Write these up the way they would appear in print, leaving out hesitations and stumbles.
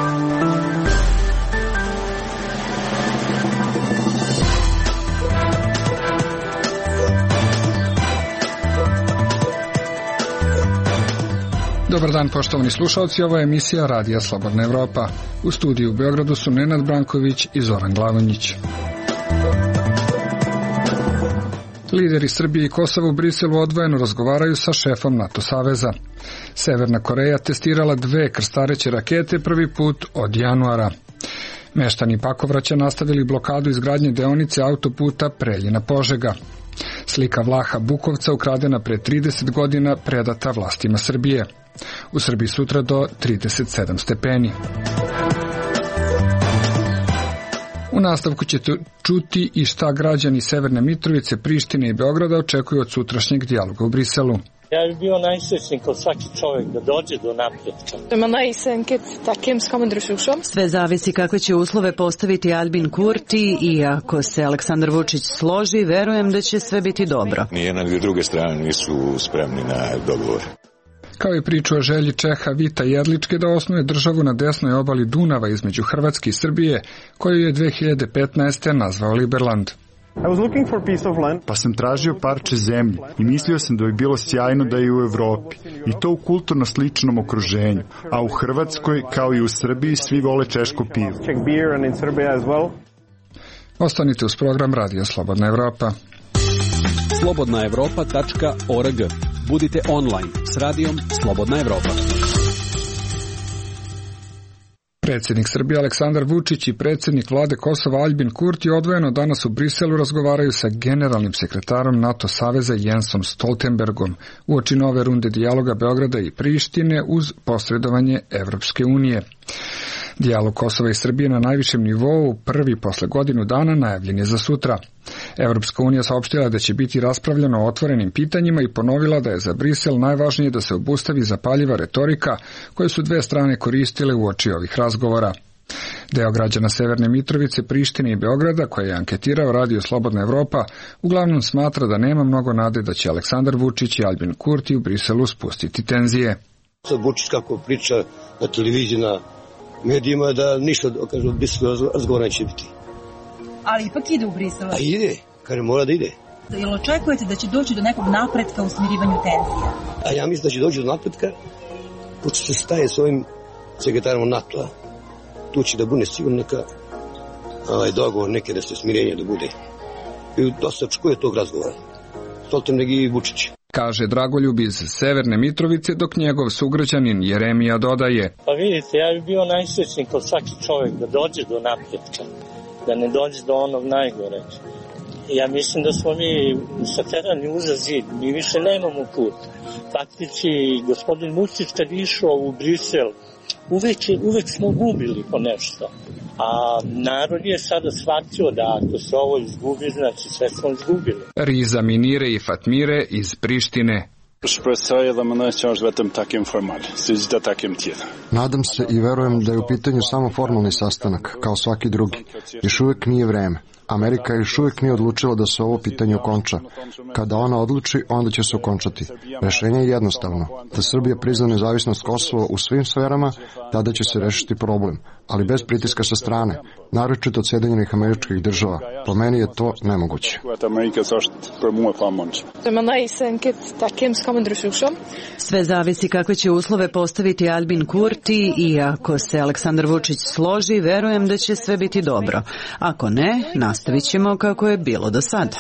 Dobar dan, poštovani slušalci, ovo je emisija Radija Slobodna Evropa. U studiju u Beogradu su Nenad Branković i Zoran Glavonjić. Lideri Srbije i Kosova u Briselu odvojeno razgovaraju sa šefom NATO saveza. Severna Koreja testirala 2 krstareće rakete prvi put od januara. Meštani Pakovraća nastavili blokadu izgradnje deonice autoputa Preljina-Požega. Slika Vlaha Bukovca ukradena pre 30 godina predata vlastima Srbije. U Srbiji sutra do 37 stepeni. U nastavku ćete čuti i šta građani Severne Mitrovice, Prištine i Beograda očekuju od sutrašnjeg dijaloga u Briselu. Ja bih bio najsrećniji kao svaki čovjek da dođe do napretka. Sve zavisi kakve će uslove postaviti Albin Kurti i ako se Aleksandar Vučić složi, verujem da će sve biti dobro. Nijedna ni druge strane nisu spremni na dogovor. Kao i priču o želji Čeha Vita Jedličke da osnuje državu na desnoj obali Dunava između Hrvatske i Srbije, koju je 2015. nazvao Liberland. Pa sam tražio parče zemlje i mislio sam da bi bilo sjajno da je u Evropi, i to u kulturno sličnom okruženju, a u Hrvatskoj kao i u Srbiji svi vole češko pivo. Ostanite uz program Radija Slobodna Evropa. slobodnaevropa.org. Budite online s radijom Slobodna Evropa. Predsjednik Srbije Aleksandar Vučić i predsjednik vlade Kosova Albin Kurti odvojeno danas u Briselu razgovaraju sa generalnim sekretarom NATO saveza Jensom Stoltenbergom uoči nove runde dijaloga Beograda i Prištine uz posredovanje Evropske unije. Dijalog Kosova i Srbije na najvišem nivou, prvi posle godinu dana, najavljen je za sutra. Evropska unija saopštila da će biti raspravljeno o otvorenim pitanjima i ponovila da je za Brisel najvažnije da se obustavi zapaljiva retorika koje su dve strane koristile uoči ovih razgovora. Deo građana Severne Mitrovice, Prištine i Beograda, koje je anketirao Radio Slobodna Evropa, uglavnom smatra da nema mnogo nade da će Aleksandar Vučić i Albin Kurti u Briselu spustiti tenzije. Vučić kako priča na televiziji, na medijima, da ništa, kažu, Briselu razgovora neće biti. Ali ipak ide u Briselu. A ide, kaže, mora da ide. Jel očekujete da će doći do nekog napretka u smirivanju tenzija? A ja mislim da će doći do napretka, pošto se staje s ovim sekretarom NATO-a. Tu će da bude sigurno neka dogovor, neke da se smirenje da bude. I dosta očekuje tog razgovora. Stoltenberg i Vučić. Kaže Dragoljub iz Severne Mitrovice, dok njegov sugrađanin Jeremija dodaje. Pa vidite, ja bih bio najsrećniji kao svaki čovjek da dođe do napretka, da ne dođe do onog najgore. Ja mislim da smo mi saterani uza zid, mi više nemamo put. Faktički, gospodin Vučić kad je išao u Brisel, uvek smo gubili po nešto. A narod je sada shvatio da ako se ovo izgubi, znači sve smo izgubili. Riza Minire i Fatmire iz Prištine. Nadam se i verujem da je u pitanju samo formalni sastanak, kao svaki drugi. Još uvijek nije vreme. Amerika još uvijek nije odlučila da se ovo pitanje okonča. Kada ona odluči, onda će se okončati. Rešenje je jednostavno. Da Srbija prizna nezavisnost Kosova u svim sferama, tada će se rešiti problem. Ali bez pritiska sa strane, naročito od Sjedinjenih Američkih Država. Po meni je to nemoguće. Sve zavisi kakve će uslove postaviti Albin Kurti i ako se Aleksandar Vučić složi, verujem da će sve biti dobro. Ako ne, nastavit ćemo kako je bilo do sada.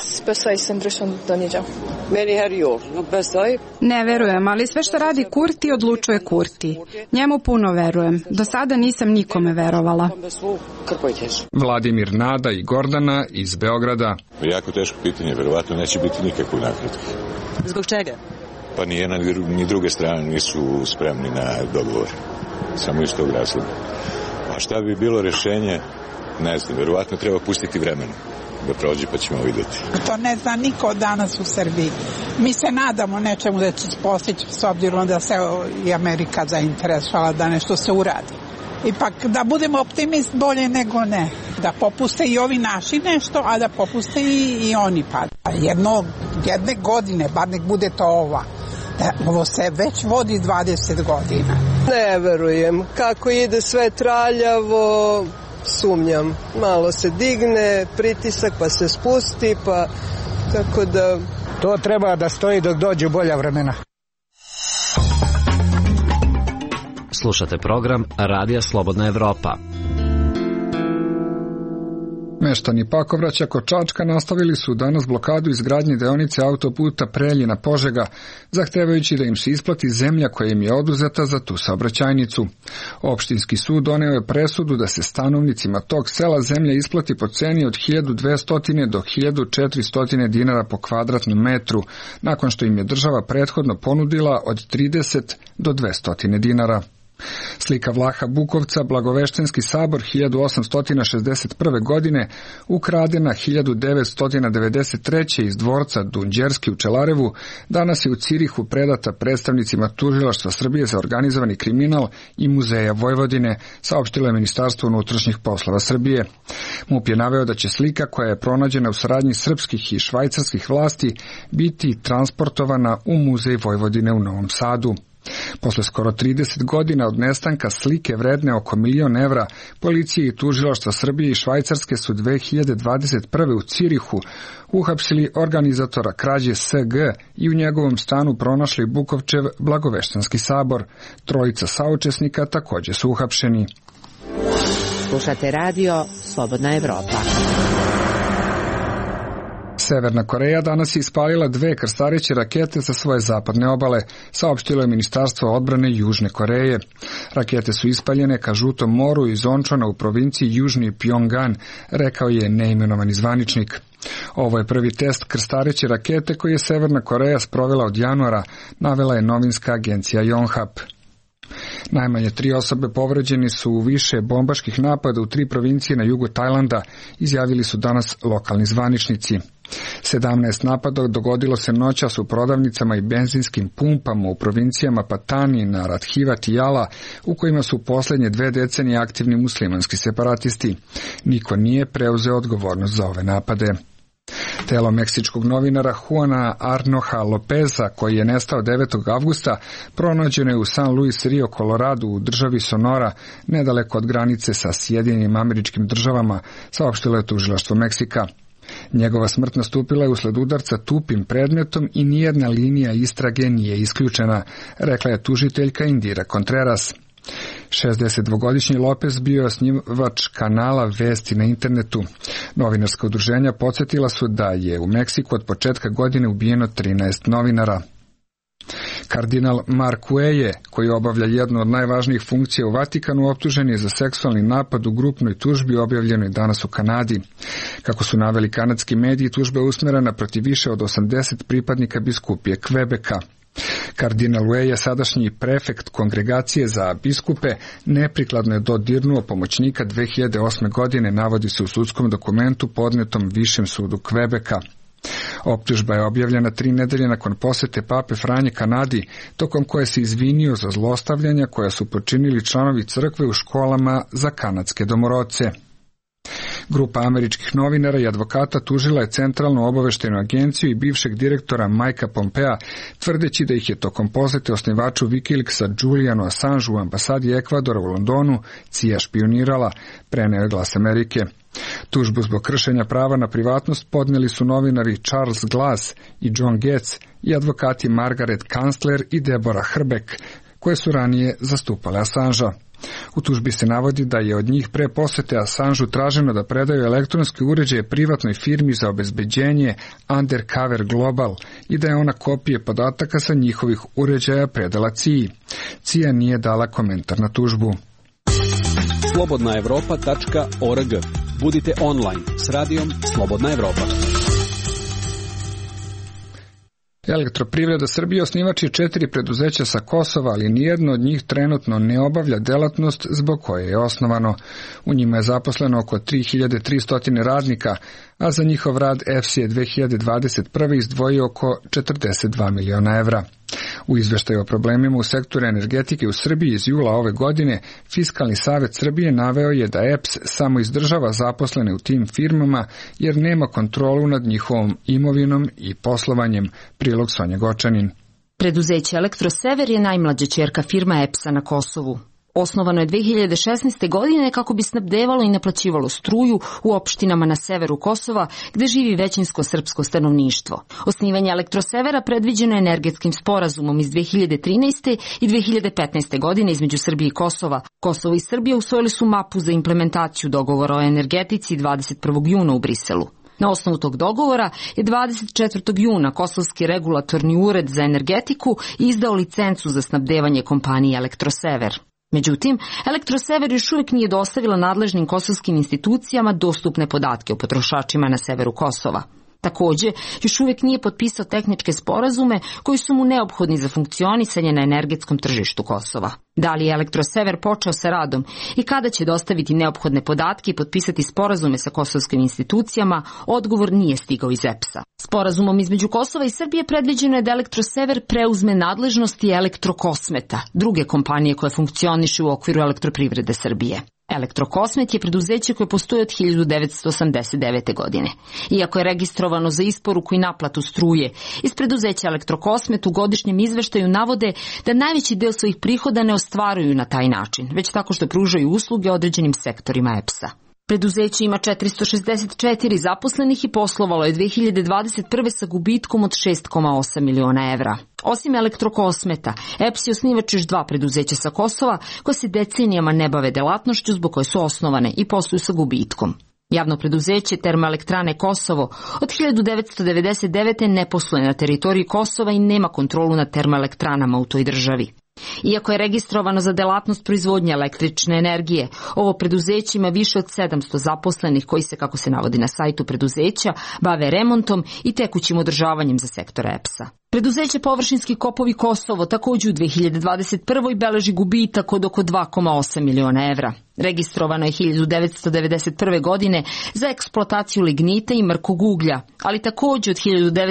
Ne verujem, ali sve što radi Kurti odlučuje Kurti. Njemu puno verujem. Do sada nisam nikome verovala. Vladimir, Nada i Gordana iz Beograda. Jako teško pitanje, verovatno neće biti nikakvog napretka. Zbog čega? Pa nijedna ni druge strane nisu spremni na dogovor. Samo iz tog razloga. A šta bi bilo rešenje? Ne znam, verovatno treba pustiti vremenu da prođe pa ćemo vidjeti. To ne zna niko danas u Srbiji. Mi se nadamo nečemu da će se postići s obzirom da se i Amerika zainteresovala da nešto se uradi. Ipak da budemo optimist bolje nego ne. Da popuste i ovi naši nešto, a da popuste i oni pa. Jedne godine, bar nek bude to ova. Ovo se već vodi 20 godina. Ne verujem. Kako ide sve traljavo, sumnjam. Malo se digne, pritisak pa se spusti, pa tako da... To treba da stoji dok dođu bolja vremena. Slušate program Radija Slobodna Evropa. Meštani Pakovraća kod Čačka nastavili su danas blokadu izgradnje deonice autoputa Preljina-Požega, zahtevajući da im se isplati zemlja koja im je oduzeta za tu saobraćajnicu. Opštinski sud doneo je presudu da se stanovnicima tog sela zemlja isplati po ceni od 1200 do 1400 dinara po kvadratnom metru, nakon što im je država prethodno ponudila od 30 do 200 dinara. Slika Vlaha Bukovca, Blagoveštenski sabor 1861. godine, ukradena 1993. iz dvorca Dunđerski u Čelarevu, danas je u Cirihu predata predstavnicima Tužilaštva Srbije za organizovani kriminal i Muzeja Vojvodine, saopštilo je Ministarstvo unutrašnjih poslova Srbije. MUP je naveo da će slika koja je pronađena u saradnji srpskih i švajcarskih vlasti biti transportovana u Muzej Vojvodine u Novom Sadu. Posle skoro 30 godina od nestanka slike vredne oko 1.000.000 evra, policije i tužilaštva Srbije i Švajcarske su 2021. u Cirihu uhapsili organizatora krađe SG i u njegovom stanu pronašli Bukovčev Blagoveštenski sabor. Trojica saučesnika takođe su uhapšeni. Slušate radio Slobodna Evropa. Severna Koreja danas je ispalila 2 krstareće rakete sa svoje zapadne obale, saopštilo je Ministarstvo odbrane Južne Koreje. Rakete su ispaljene ka Žutom moru iz Ončona u provinciji Južni Pjongan, rekao je neimenovani zvaničnik. Ovo je prvi test krstareće rakete koji je Severna Koreja sprovela od januara, navela je novinska agencija Yonhap. Najmanje 3 osobe povređeni su u više bombaških napada u 3 provincije na jugu Tajlanda, izjavili su danas lokalni zvaničnici. 17 napada dogodilo se noćas u prodavnicama i benzinskim pumpama u provincijama Patani, Naradhivat i Jala, u kojima su poslednje 2 decenije aktivni muslimanski separatisti. Niko nije preuzeo odgovornost za ove napade. Telo meksičkog novinara Juana Arnoja Lopeza, koji je nestao 9. avgusta, pronađeno je u San Luis Rio Colorado u državi Sonora, nedaleko od granice sa Sjedinjenim Američkim Državama, saopštilo je tužilaštvo Meksika. Njegova smrt nastupila je usled udarca tupim predmetom i nijedna linija istrage nije isključena, rekla je tužiteljka Indira Contreras. 62-godišnji Lopez bio je osnivač kanala Vesti na internetu. Novinarska udruženja podsjetila su da je u Meksiku od početka godine ubijeno 13 novinara. Kardinal Mark Weje, koji obavlja jednu od najvažnijih funkcija u Vatikanu, optužen je za seksualni napad u grupnoj tužbi objavljenoj danas u Kanadi. Kako su naveli kanadski mediji, tužba je usmerena protiv više od 80 pripadnika biskupije Kvebeka. Kardinal Weje, sadašnji prefekt kongregacije za biskupe, neprikladno je dodirnuo pomoćnika 2008. godine, navodi se u sudskom dokumentu podnetom Višem sudu Kvebeka. Optužba je objavljena 3 nedelje nakon posete pape Franje Kanadi, tokom koje se izvinio za zlostavljanja koja su počinili članovi crkve u školama za kanadske domorodce. Grupa američkih novinara i advokata tužila je Centralnu obaveštajnu agenciju i bivšeg direktora Mikea Pompea, tvrdeći da ih je tokom posete osnivaču Wikileaksa Julianu Assangeu u ambasadi Ekvadora u Londonu CIA špionirala, preneo je Glas Amerike. Tužbu zbog kršenja prava na privatnost podneli su novinari Charles Glass i John Getz i advokati Margaret Kanzler i Deborah Hrbeck, koje su ranije zastupale Assangea. U tužbi se navodi da je od njih pre posete Assangeu traženo da predaju elektronske uređaje privatnoj firmi za obezbeđenje Undercover Global i da je ona kopije podataka sa njihovih uređaja predala CIA. CIA nije dala komentar na tužbu. slobodnaevropa.org. Budite online s radijom Slobodna Evropa. Elektroprivreda Srbije osnivač je 4 preduzeća sa Kosova, ali nijedno od njih trenutno ne obavlja delatnost zbog koje je osnovano. U njima je zaposleno oko 3300 radnika, a za njihov rad EPS je 2021. izdvojio oko 42 miliona evra. U izveštaju o problemima u sektoru energetike u Srbiji iz jula ove godine, Fiskalni savet Srbije naveo je da EPS samo izdržava zaposlene u tim firmama jer nema kontrolu nad njihovom imovinom i poslovanjem, prilog Sonja Gočanin. Preduzeće Elektrosever je najmlađa ćerka firma EPS-a na Kosovu. Osnovano je 2016. godine kako bi snabdevalo i naplaćivalo struju u opštinama na severu Kosova, gde živi većinsko srpsko stanovništvo. Osnivanje Elektrosevera predviđeno je energetskim sporazumom iz 2013. i 2015. godine između Srbije i Kosova. Kosovo i Srbija usvojili su mapu za implementaciju dogovora o energetici 21. juna u Briselu. Na osnovu tog dogovora je 24. juna Kosovski regulatorni ured za energetiku izdao licencu za snabdevanje kompanije Elektrosever. Međutim, Elektrosever još uvijek nije dostavila nadležnim kosovskim institucijama dostupne podatke o potrošačima na severu Kosova. Također, još uvijek nije potpisao tehničke sporazume koji su mu neophodni za funkcionisanje na energetskom tržištu Kosova. Da li je Elektrosever počeo sa radom i kada će dostaviti neophodne podatke i potpisati sporazume sa kosovskim institucijama, odgovor nije stigao iz EPS-a. Sporazumom između Kosova i Srbije predviđeno je da Elektrosever preuzme nadležnosti Elektrokosmeta, druge kompanije koje funkcionišu u okviru elektroprivrede Srbije. Elektrokosmet je preduzeće koje postoji od 1989. godine. Iako je registrovano za isporuku i naplatu struje, iz preduzeća Elektrokosmet u godišnjem izveštaju navode da najveći deo svojih prihoda ne ostvaruju na taj način, već tako što pružaju usluge određenim sektorima EPS-a. Preduzeće ima 464 zaposlenih i poslovalo je 2021. sa gubitkom od 6,8 miliona evra. Osim Elektrokosmeta, EPS je osnivač još dva preduzeća sa Kosova koja se decenijama ne bave delatnošću zbog koje su osnovane i posluju sa gubitkom. Javno preduzeće Termoelektrane Kosovo od 1999. ne posluje na teritoriji Kosova i nema kontrolu nad termoelektranama u toj državi. Iako je registrovano za delatnost proizvodnje električne energije, ovo preduzeće ima više od 700 zaposlenih koji se, kako se navodi na sajtu preduzeća, bave remontom i tekućim održavanjem za sektor EPS-a. Preduzeće Površinski kopovi Kosovo također u 2021. beleži gubitak od oko 2,8 miliona evra. Registrovano je 1991. godine za eksploataciju lignita i mrkog uglja, ali također od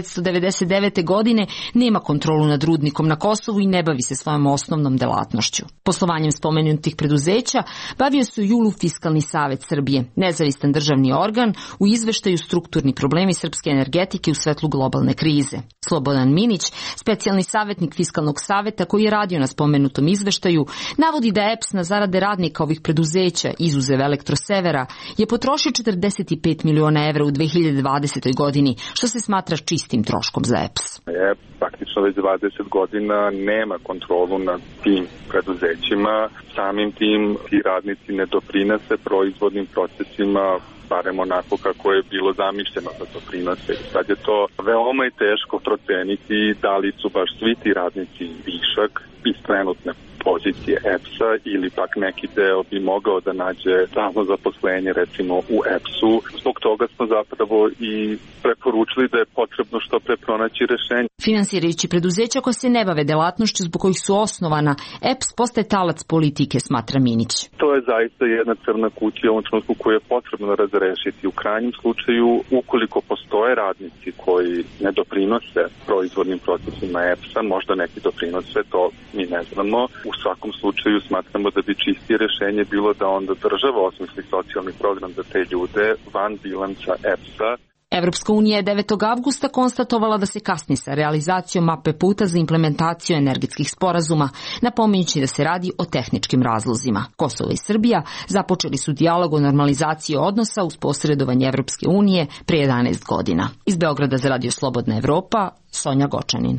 1999. godine nema kontrolu nad rudnikom na Kosovu i ne bavi se svojom osnovnom delatnošću. Poslovanjem spomenutih preduzeća bavio se u julu Fiskalni savet Srbije, nezavistan državni organ u izveštaju strukturni problemi srpske energetike u svetlu globalne krize. Slobodan Minić, specijalni savjetnik Fiskalnog saveta koji je radio na spomenutom izveštaju, navodi da EPS na zarade radnika ovih preduzeća, izuzev Elektrosevera, je potrošio 45 miliona evra u 2020. godini, što se smatra čistim troškom za EPS. Praktično već 20 godina nema kontrolu nad tim preduzećima, samim tim ti radnici ne doprinose proizvodnim procesima, barem onako kako je bilo zamišljeno da doprinose. Sad je to veoma i teško proceniti da li su baš svi ti radnici višak iz trenutne pozicije EPS-a ili pak neki deo bi mogao da nađe samo zaposlenje recimo u EPS-u. Zbog toga smo zapravo i preporučili da je potrebno što pre pronaći rešenje. Finansirajući preduzeća koja se ne bave delatnošću zbog kojih su osnovana, EPS postaje talac politike, smatra Minić. To je zaista jedna crna kutija u ovom trenutku koju je potrebno razrešiti. U krajnjem slučaju, ukoliko postoje radnici koji ne doprinose proizvodnim procesima EPS-a, možda neki doprinose, to mi ne znamo. U svakom slučaju smatramo da bi čistije rešenje bilo da onda država osmisli socijalni program za te ljude van bilanca EPS-a. Evropska unija je 9. avgusta konstatovala da se kasni sa realizacijom mape puta za implementaciju energetskih sporazuma, napominjući da se radi o tehničkim razlozima. Kosovo i Srbija započeli su dijalog o normalizaciji odnosa uz posredovanje Evropske unije pre 11 godina. Iz Beograda za Radio Slobodna Evropa, Sonja Gočanin.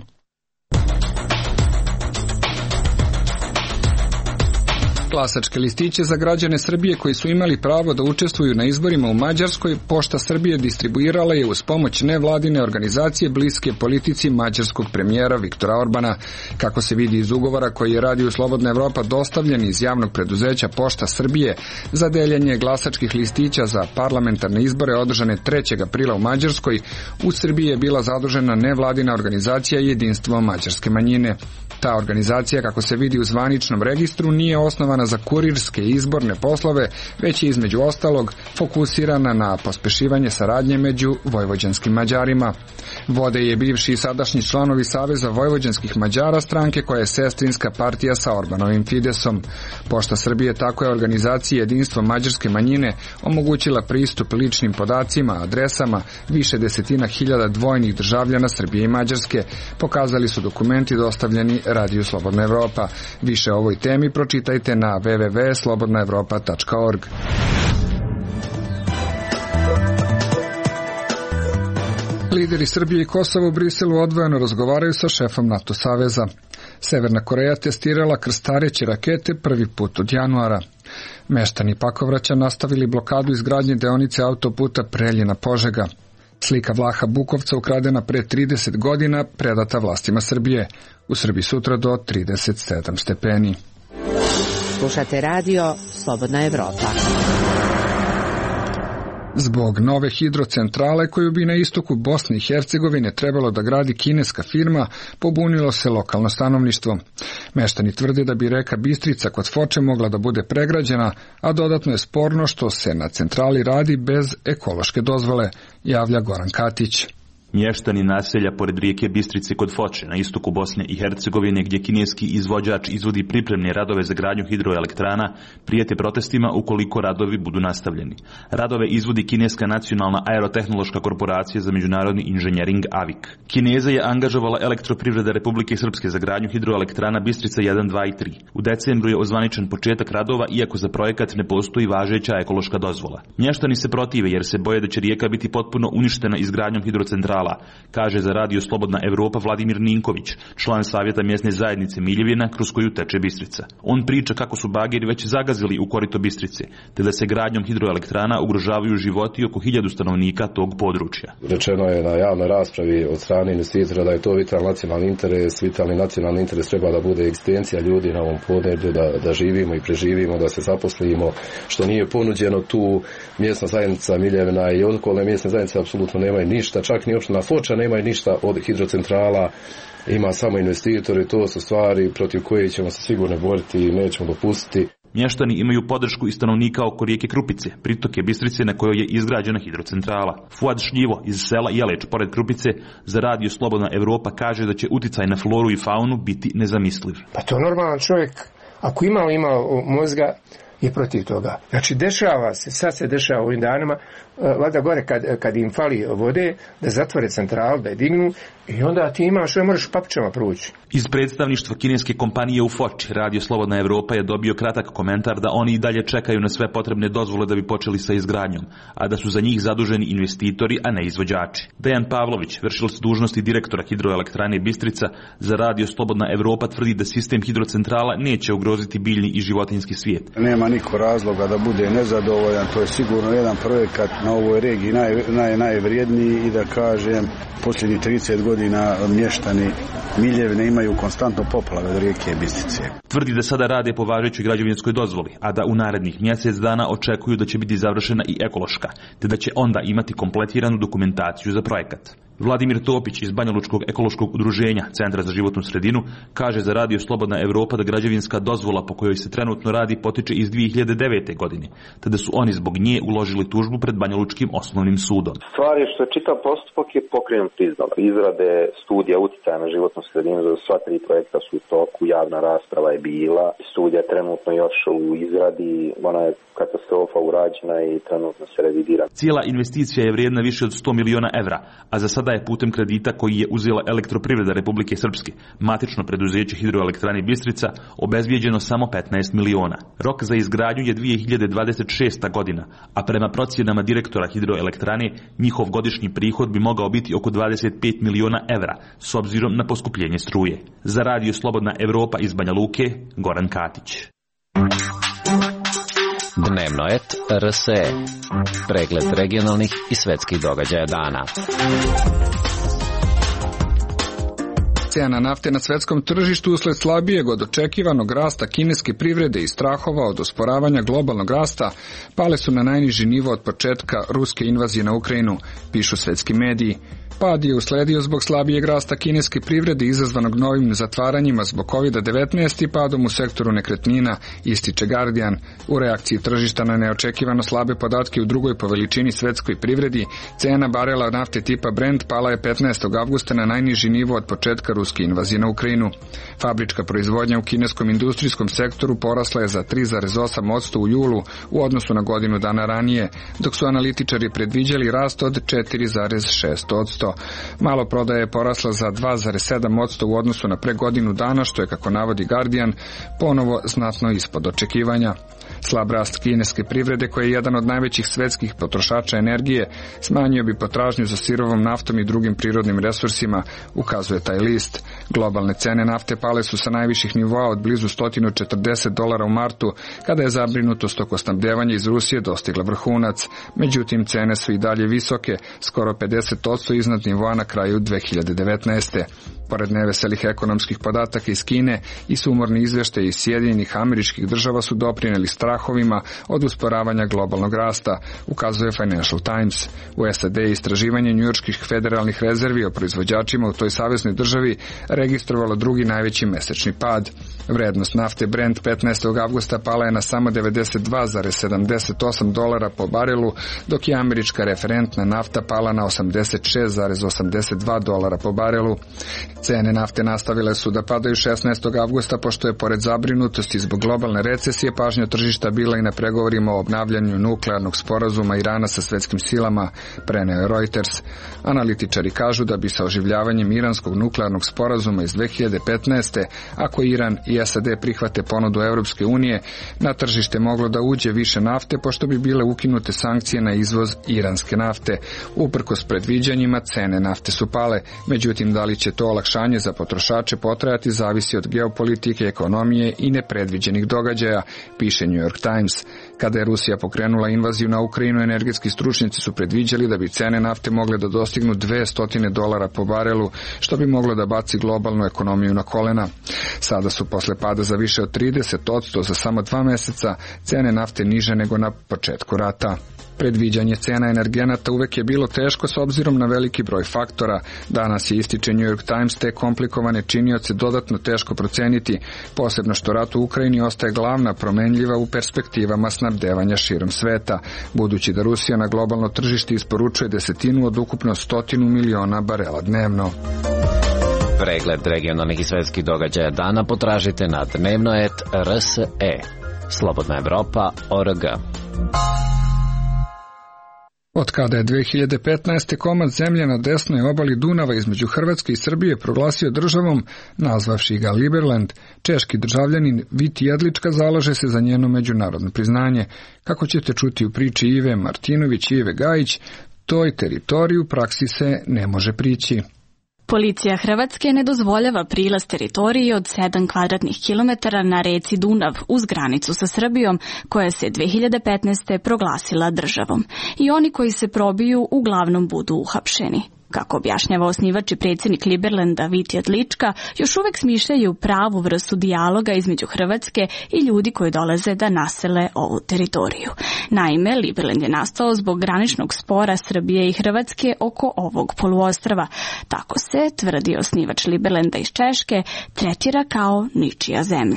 Glasačke listiće za građane Srbije koji su imali pravo da učestvuju na izborima u Mađarskoj, Pošta Srbije distribuirala je uz pomoć nevladine organizacije bliske politici mađarskog premijera Viktora Orbana. Kako se vidi iz ugovora koji je Radio Slobodna Evropa dostavljen iz javnog preduzeća Pošta Srbije za deljenje glasačkih listića za parlamentarne izbore održane 3. aprila u Mađarskoj, u Srbiji je bila zadužena nevladina organizacija Jedinstvo mađarske manjine. Ta organizacija, kako se vidi u zvaničnom registru, nije osnovana namijenjena za kurirske i izborne poslove, već je između ostalog fokusirana na pospešivanje saradnje među vojvođanskim Mađarima. Vode je bivši i sadašnji članovi Saveza vojvođanskih Mađara, stranke koja je sestrinska partija sa Orbanovim Fidesom. Pošta Srbije tako je organizaciji Jedinstvo mađarske manjine omogućila pristup ličnim podacima, adresama više desetina hiljada dvojnih državljana Srbije i Mađarske, pokazali su dokumenti dostavljeni Radiju Slobodna Evropa. Više o ovoj temi pročitajte na www.slobodnaevropa.org. Lideri Srbije i Kosova u Briselu odvojeno razgovaraju sa šefom NATO saveza. Severna Koreja testirala krstareće rakete prvi put od januara. Meštani Pakovraća nastavili blokadu izgradnje deonice autoputa Preljina-Požega. Slika Vlaha Bukovca ukradena pre 30 godina predata vlastima Srbije. U Srbiji sutra do 37 stepeni. Slušate radio Slobodna Evropa. Zbog nove hidrocentrale koju bi na istoku Bosne i Hercegovine trebalo da gradi kineska firma, pobunilo se lokalno stanovništvo. Meštani tvrde da bi reka Bistrica kod Foče mogla da bude pregrađena, a dodatno je sporno što se na centrali radi bez ekološke dozvole, javlja Goran Katić. Mještani naselja pored rijeke Bistrice kod Foče na istoku Bosne i Hercegovine, gdje kineski izvođač izvodi pripremne radove za gradnju hidroelektrana, prijete protestima ukoliko radovi budu nastavljeni. Radove izvodi kineska nacionalna aerotehnološka korporacija za međunarodni inženjering AVIK. Kineza je angažovala Elektroprivreda Republike Srpske za gradnju hidroelektrana Bistrica 1, 2 i 3. U decembru je ozvaničen početak radova, iako za projekat ne postoji važeća ekološka dozvola. Mještani se protive jer se boje da će rijeka biti potpuno uništena izgradnjom hidrocentrala, kaže za radio Slobodna Evropa Vladimir Ninković, član savjeta mjesne zajednice Miljevina kroz koju teče Bistrica. On priča kako su bageri već zagazili u korito Bistrice, te da se gradnjom hidroelektrana ugrožavaju životi oko 1000 stanovnika tog područja. Rečeno je na javnoj raspravi od strane investitora da je to vitalni nacionalni interes. Vitalni nacionalni interes treba da bude egzistencija ljudi na ovom podneblju, da živimo i preživimo, da se zaposlimo, što nije ponuđeno tu. Mjesna zajednica Miljevina i okolne mjesne zajednice apsolutno nemaju ništa, čak ni opština Foča nemaju ništa od hidrocentrala, ima samo investitori. To su stvari protiv koje ćemo se sigurno boriti i nećemo dopustiti. Mještani imaju podršku i stanovnika oko rijeke Krupice, pritoke Bistrice na kojoj je izgrađena hidrocentrala. Fuad Šljivo iz sela Jeleć pored Krupice za radio Slobodna Evropa kaže da će uticaj na floru i faunu biti nezamisliv. Pa to normalan čovjek, ako ima mozga, je protiv toga. Znači, dešava se, sad se dešava u ovim danima, valjda gore kad im fali vode, da zatvore centralu, da je dignu, i onda ti imaš, moraš papićama proći. Iz predstavništva kineske kompanije u Foči, radio Slobodna Evropa je dobio kratak komentar da oni i dalje čekaju na sve potrebne dozvole da bi počeli sa izgradnjom, a da su za njih zaduženi investitori, a ne izvođači. Dejan Pavlović, vršilac dužnosti direktora hidroelektrane Bistrica, za radio Slobodna Evropa tvrdi da sistem hidrocentrala neće ugroziti biljni i životinjski svijet. Nema niko razloga da bude nezadovoljan, to je sigurno jedan projekat na ovoj regiji najvrijedniji i da kažem, posljednjih 30 godina mještani Miljevine imaju konstantno poplave od rijeke Bistrice. Tvrdi da sada rade po važećoj građevinskoj dozvoli, a da u narednih mjesec dana očekuju da će biti završena i ekološka, te da će onda imati kompletiranu dokumentaciju za projekat. Vladimir Topić iz Banjalučkog ekološkog udruženja Centra za životnu sredinu kaže za radio Slobodna Evropa da građevinska dozvola po kojoj se trenutno radi potiče iz 2009. godine, te da su oni zbog nje uložili tužbu pred Banjalučkim osnovnim sudom. Stvar je što je čitav postupak je pokrenut iznova. Izrade studija uticaja na životnu sredinu za sva 3 projekta su u toku, javna rasprava je bila, studija je trenutno još u izradi, ona je katastrofa urađena i trenutno se revidira. Cijela investicija je vrijedna više od 100 miliona evra, a za sada je putem kredita koji je uzela Elektroprivreda Republike Srpske, matično preduzeće hidroelektrane Bistrica, obezbijeđeno samo 15 miliona. Rok za izgradnju je 2026. godina, a prema procjenama direktora hidroelektrane, njihov godišnji prihod bi mogao biti oko 25 miliona evra, s obzirom na poskupljenje struje. Za radio Slobodna Evropa iz Banja Luke, Goran Katić. Dnevno et RSE. Pregled regionalnih i svetskih događaja dana. Cena nafte na svetskom tržištu usled slabijeg od očekivanog rasta kineske privrede i strahova od usporavanja globalnog rasta pale su na najniži nivo od početka ruske invazije na Ukrajinu, pišu svetski mediji. Pad je usledio zbog slabijeg rasta kineske privrede izazvanog novim zatvaranjima zbog COVID-19 i padom u sektoru nekretnina, ističe Guardian. U reakciji tržišta na neočekivano slabe podatke u drugoj po veličini svetskoj privredi, cena barela nafte tipa Brent pala je 15. avgusta na najniži nivo od početka ruske invazije na Ukrajinu. Fabrička proizvodnja u kineskom industrijskom sektoru porasla je za 3,8% u julu u odnosu na godinu dana ranije, dok su analitičari predviđali rast od 4,6%. Maloprodaja je porasla za 2,7% u odnosu na pre godinu dana, što je, kako navodi Guardian, ponovo znatno ispod očekivanja. Slab rast kineske privrede, koja je jedan od najvećih svetskih potrošača energije, smanjio bi potražnju za sirovom naftom i drugim prirodnim resursima, ukazuje taj list. Globalne cene nafte pale su sa najviših nivoa od blizu $140 u martu, kada je zabrinutost oko snabdevanja iz Rusije dostigla vrhunac. Međutim, cene su i dalje visoke, skoro 50% iznad nivoa na kraju 2019. Pored neveselih ekonomskih podataka iz Kine i sumorni izveštaji iz Sjedinjenih Američkih Država su doprineli strahovima od usporavanja globalnog rasta, ukazuje Financial Times. U SAD istraživanje njujorških federalnih rezervi o proizvođačima u toj saveznoj državi registrovalo drugi najveći mesečni pad. Vrednost nafte Brent 15. avgusta pala je na samo $92,78 po barelu, dok je američka referentna nafta pala na $86,82 po barelu. Cene nafte nastavile su da padaju 16. avgusta, pošto je pored zabrinutosti zbog globalne recesije pažnja tržišta bila i na pregovorima o obnavljanju nuklearnog sporazuma Irana sa svetskim silama, preneo je Reuters. Analitičari kažu da bi sa oživljavanjem iranskog nuklearnog sporazuma iz 2015. ako Iran i SAD prihvate ponudu Europske unije, na tržište moglo da uđe više nafte, pošto bi bile ukinute sankcije na izvoz iranske nafte. Uprkos predviđanjima, cene nafte su pale, međutim da li će to olakšanje za potrošače potrajati zavisi od geopolitike, ekonomije i nepredviđenih događaja, piše New York Times. Kada je Rusija pokrenula invaziju na Ukrajinu, energetski stručnjaci su predviđali da bi cene nafte mogle da dostignu $200 po barelu, što bi moglo da baci globalnu ekonomiju na kolena. Sada su posle pada za više od 30% za samo 2 meseca cene nafte niže nego na početku rata. Predviđanje cena energenata uvek je bilo teško s obzirom na veliki broj faktora. Danas je, ističe New York Times, te komplikovane činioce dodatno teško proceniti, posebno što rat u Ukrajini ostaje glavna promenljiva u perspektivama snabdevanja širom sveta, budući da Rusija na globalno tržište isporučuje 1/10 od ukupno 100 miliona barela dnevno. Pregled regionalnih i svetskih događaja dana potražite na dnevnoet.rse. Slobodna Evropa.org. Od kada je 2015. komad zemlje na desnoj obali Dunava između Hrvatske i Srbije proglasio državom, nazvavši ga Liberland, češki državljanin Viti Jedlička zalaže se za njeno međunarodno priznanje. Kako ćete čuti u priči Ive Martinović i Ive Gajić, toj teritoriji u praksi se ne može prići. Policija Hrvatske ne dozvoljava prilaz teritoriji od 7 kvadratnih kilometara na reci Dunav uz granicu sa Srbijom, koja se 2015. proglasila državom. I oni koji se probiju uglavnom budu uhapšeni. Kako objašnjava osnivač i predsjednik Liberlanda Viti Jedlička, još uvek smišljaju pravu vrstu dijaloga između Hrvatske i ljudi koji dolaze da nasele ovu teritoriju. Naime, Liberland je nastao zbog graničnog spora Srbije i Hrvatske oko ovog poluostrva. Tako se, tvrdi osnivač Liberlanda iz Češke, tretira kao ničija zemlja.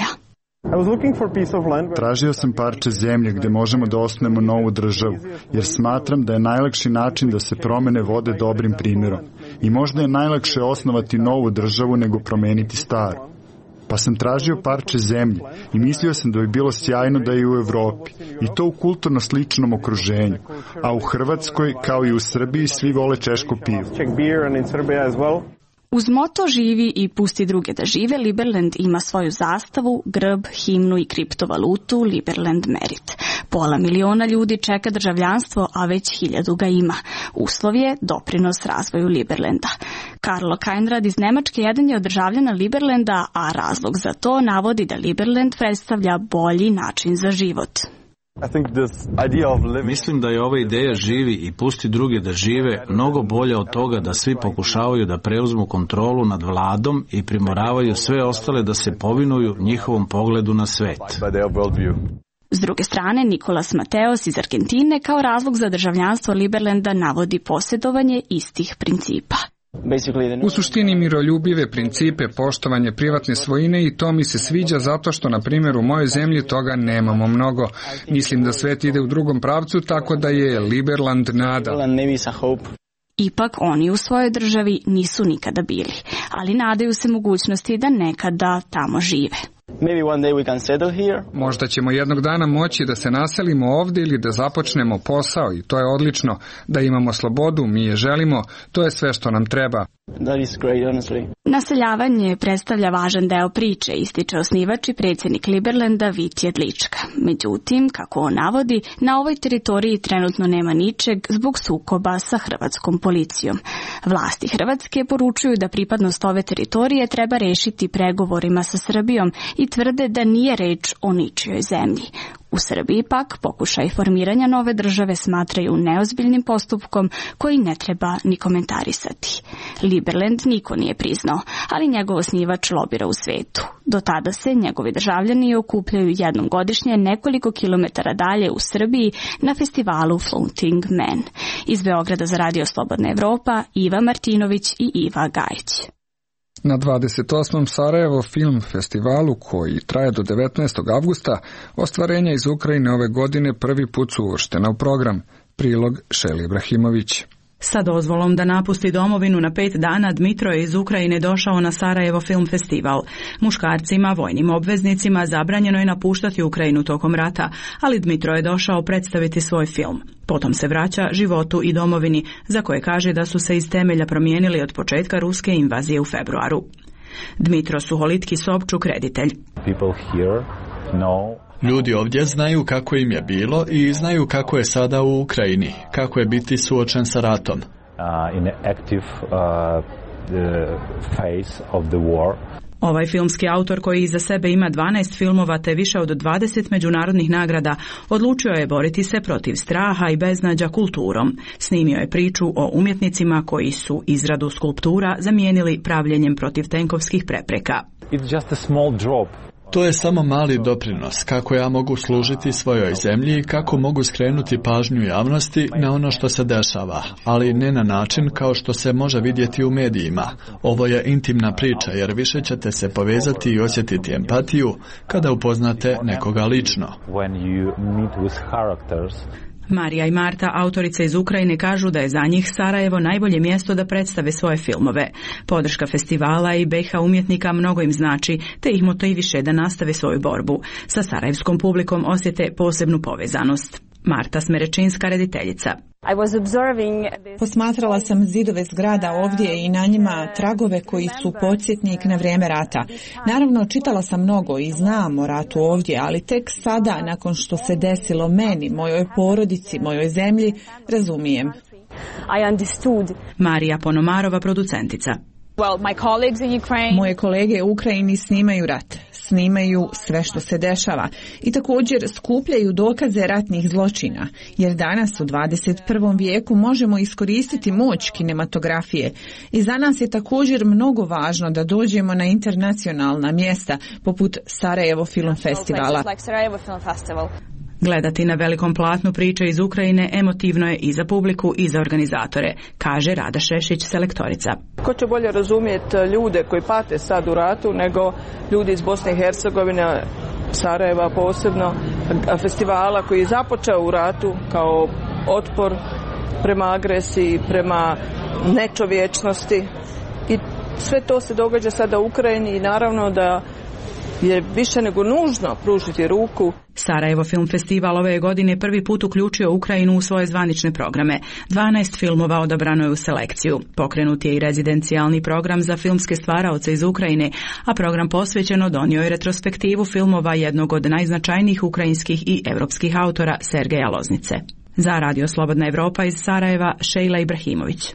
Tražio sam parče zemlje gde možemo da osnujemo novu državu, jer smatram da je najlakši način da se promene vode dobrim primjerom. I možda je najlakše osnovati novu državu nego promeniti staru. Pa sam tražio parče zemlje i mislio sam da bi bilo sjajno da je u Evropi, i to u kulturno sličnom okruženju. A u Hrvatskoj, kao i u Srbiji, svi vole češko pivo. Uz moto živi i pusti druge da žive, Liberland ima svoju zastavu, grb, himnu i kriptovalutu Liberland Merit. 500.000 ljudi čeka državljanstvo, a već 1.000 ga ima. Uslov je doprinos razvoju Liberlanda. Karlo Kainrad iz Nemačke jedan je od državljana Liberlanda, a razlog za to navodi da Liberland predstavlja bolji način za život. Mislim da je ova ideja živi i pusti druge da žive mnogo bolja od toga da svi pokušavaju da preuzmu kontrolu nad vladom i primoravaju sve ostale da se povinuju njihovom pogledu na svet. S druge strane, Nikolas Mateos iz Argentine kao razlog za državljanstvo Liberlanda navodi posjedovanje istih principa. U suštini miroljubive principe, poštovanje privatne svojine i to mi se sviđa zato što, na primjer, u mojoj zemlji toga nemamo mnogo. Mislim da svet ide u drugom pravcu, tako da je Liberland nada. Ipak oni u svojoj državi nisu nikada bili, ali nadaju se mogućnosti da nekada tamo žive. Možda ćemo jednog dana moći da se naselimo ovdje ili da započnemo posao i to je odlično. Da imamo slobodu, mi je želimo, to je sve što nam treba. Naseljavanje predstavlja važan deo priče, ističe osnivač i predsjednik Liberlanda Vít Jedlička. Međutim, kako on navodi, na ovoj teritoriji trenutno nema ničeg zbog sukoba sa hrvatskom policijom. Vlasti Hrvatske poručuju da pripadnost ove teritorije treba rešiti pregovorima sa Srbijom i tvrde da nije reč o ničijoj zemlji. U Srbiji pak pokušaj formiranja nove države smatraju neozbiljnim postupkom koji ne treba ni komentarisati. Liberland niko nije priznao, ali njegov osnivač lobira u svetu. Do tada se njegovi državljani okupljaju jednom godišnje nekoliko kilometara dalje u Srbiji na festivalu Floating Man. Iz Beograda za Radio Slobodna Evropa, Iva Martinović i Iva Gajić. Na 28. Sarajevo film festivalu, koji traje do 19. avgusta, ostvarenja iz Ukrajine ove godine prvi put su uvrštena u program. Prilog Šeli Ibrahimović. Sa dozvolom da napusti domovinu na 5 dana, Dmitro je iz Ukrajine došao na Sarajevo film festival. Muškarcima, vojnim obveznicima, zabranjeno je napuštati Ukrajinu tokom rata, ali Dmitro je došao predstaviti svoj film. Potom se vraća životu i domovini, za koje kaže da su se iz temelja promijenili od početka ruske invazije u februaru. Dmitro Suholitki Sobčuk, reditelj. Ljudi ovdje znaju kako im je bilo i znaju kako je sada u Ukrajini, kako je biti suočen sa ratom. Ovaj filmski autor, koji iza sebe ima 12 filmova te više od 20 međunarodnih nagrada, odlučio je boriti se protiv straha i beznađa kulturom. Snimio je priču o umjetnicima koji su izradu skulptura zamijenili pravljenjem protiv tenkovskih prepreka. To je samo mali doprinos kako ja mogu služiti svojoj zemlji i kako mogu skrenuti pažnju javnosti na ono što se dešava, ali ne na način kao što se može vidjeti u medijima. Ovo je intimna priča jer više ćete se povezati i osjetiti empatiju kada upoznate nekoga lično. Marija i Marta, autorice iz Ukrajine, kažu da je za njih Sarajevo najbolje mjesto da predstave svoje filmove. Podrška festivala i BiH umjetnika mnogo im znači, te ih motiviše da nastave svoju borbu. Sa sarajevskom publikom osjete posebnu povezanost. Marta Smerečinska, rediteljica. Posmatrala sam zidove zgrada ovdje i na njima tragove koji su podsjetnik na vrijeme rata. Naravno, čitala sam mnogo i znam o ratu ovdje, ali tek sada, nakon što se desilo meni, mojoj porodici, mojoj zemlji, razumijem. Marija Ponomarova, producentica. Moje kolege u Ukrajini snimaju rat, snimaju sve što se dešava i također skupljaju dokaze ratnih zločina, jer danas u 21. vijeku možemo iskoristiti moć kinematografije i za nas je također mnogo važno da dođemo na internacionalna mjesta poput Sarajevo Film Festivala. Gledati na velikom platnu priče iz Ukrajine emotivno je i za publiku i za organizatore, kaže Rada Šešić, selektorica. Ko će bolje razumjeti ljude koji pate sad u ratu nego ljudi iz Bosne i Hercegovine, Sarajeva posebno, festivala koji je započeo u ratu kao otpor prema agresiji, prema nečovječnosti i sve to se događa sada u Ukrajini i naravno da je više nego nužno pružiti ruku. Sarajevo Film Festival ove godine prvi put uključio Ukrajinu u svoje zvanične programe. 12 filmova odabrano je u selekciju. Pokrenut je i rezidencijalni program za filmske stvaraoce iz Ukrajine, a program posvećeno donio je retrospektivu filmova jednog od najznačajnijih ukrajinskih i europskih autora, Sergeja Loznice. Za Radio Slobodna Evropa iz Sarajeva, Šejla Ibrahimović.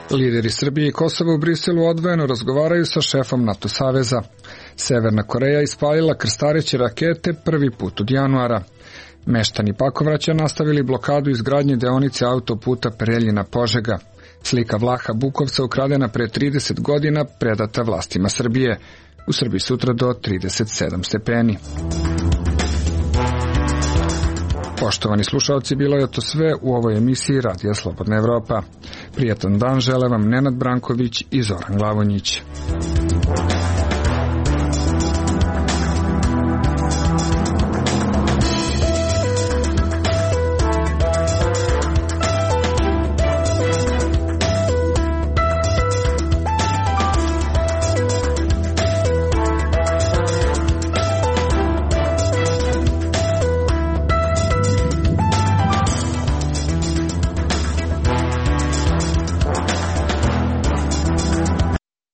Lideri Srbije i Kosova u Briselu odvojeno razgovaraju sa šefom NATO saveza. Severna Koreja ispalila krstareće rakete prvi put od januara. Meštani Pakovraća nastavili blokadu izgradnje deonice autoputa Preljina-Požega. Slika Vlaha Bukovca ukradena pre 30 godina predata vlastima Srbije. U Srbiji sutra do 37 stepeni. Poštovani slušalci, bilo je to sve u ovoj emisiji Radija Slobodna Evropa. Prijatan dan žele vam Nenad Branković i Zoran Glavonjić.